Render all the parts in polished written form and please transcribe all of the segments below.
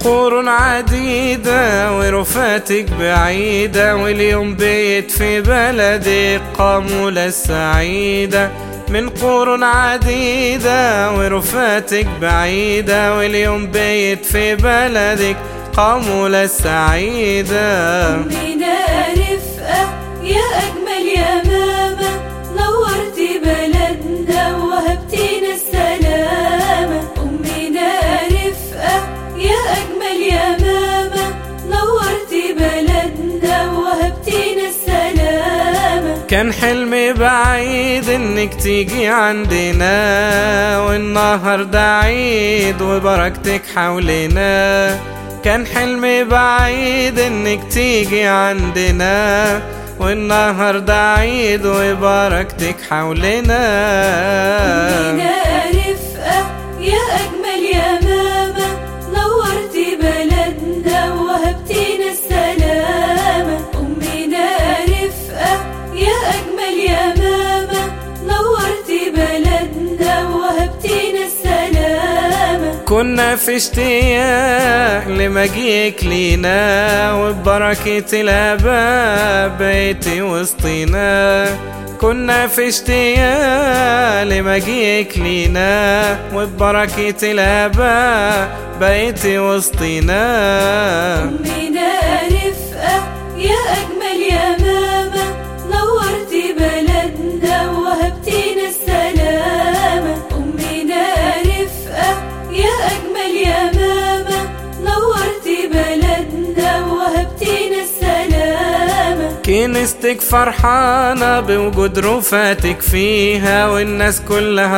قرون عديدة ورفاتك بعيدة، واليوم بيت في بلدك قامولة السعيدة. من قرون عديدة ورفاتك بعيدة، واليوم بيت في بلدك قامولة السعيدة. أمنا رفقة يا أجمل يا ماما، نورتي بلدنا وهبتينا السلامة. أمنا رفقة يا أجمل يا ماما، نورتي بلدنا وهبتينا السلامة. كان حلمي بعيد انك تيجي عندنا، والنهارده عيد وبركتك حولنا. كان حلمي بعيد انك تيجي عندنا، والنهارده عيد وبركتك حولنا. أمنا رفقة يا أجمل يا ماما، نورتي بلدنا وهبتينا السلامة. أمنا رفقة يا أجمل يا ماما، نورتي بلدنا وهبتينا السلامة. كنا في اشتياق لمجيك لينا، وببركة الآباء بيتي وسطينا. كنا في اشتياق لمجيك لينا، وببركة الآباء بيتي وسطينا. أمنا رفقة يا أجمل يا ماما، نورتي بلدنا وهبتينا السلامة. أمنا رفقة يا أجمل يا ماما، نورتي بلدنا وهبتينا السلامة. كنيستك فرحانة بوجود رفاتك فيها، والناس كلها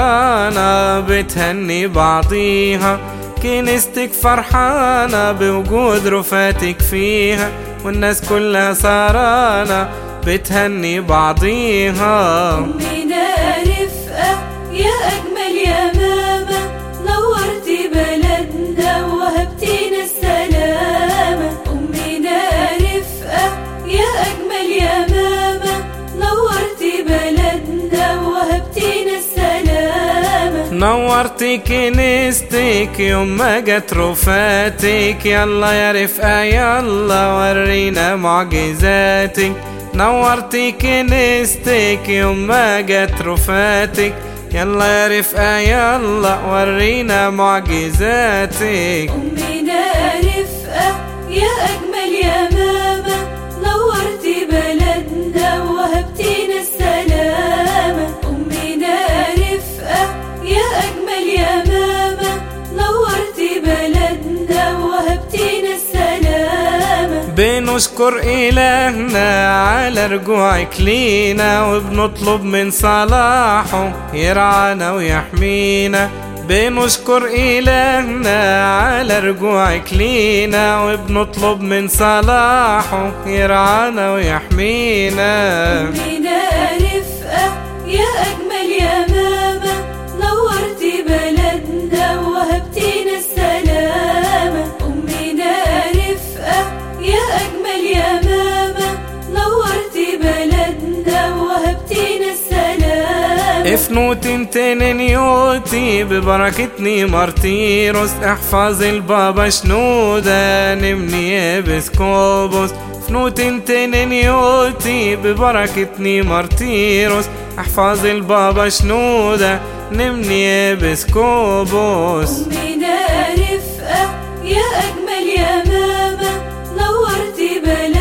سهرانة بتهني بعضيها. كنيستك فرحانة بوجود رفاتك فيها، والناس كلها سهرانة بتهني بعضيها. أمنا رفقة يا أجمل يا ماما، نورتي بلدنا وهبتينا السلامة. أمنا رفقة يا أجمل يا ماما، نورتي بلدنا وهبتينا السلامة. نورتي كنيستك يوم ما جت رفاتك، يلا يا رفقة يلا ورينا معجزاتك. نورتي كنيستك يوم ما جت رفاتك، يلا يا رفقة يلا ورينا معجزاتك. أمنا رفقة يا أجمل يا ماما، نورتي بلدنا وهبتينا السلامة. أمنا رفقة يا أجمل يا ماما، نورتي بلدنا وهبتينا السلامة. بنشكر إلهنا على رجوعك لينا، وبنطلب من صلاحه يرعانا ويحمينا. بنشكر إلهنا على رجوعك لينا، وبنطلب من صلاحه يرعانا ويحمينا. أمنا رفقة يا أجمل يا ماما، نورتي بلدنا وهبتينا السلامة. أمنا رفقة يا أجمل يا ماما، نورتي بلدنا وهبتينا السلامة. افنوتين تنينيوتي ببركتني مارتيروس، احفظ البابا شنودة نمني بسكوبوس. فنوتين تنينيوتي ببركتني مارتيروس، احفظ البابا شنودة نمني بسكوبوس. أمنا رفقة يا أجمل يا ماما، نورتي بلدنا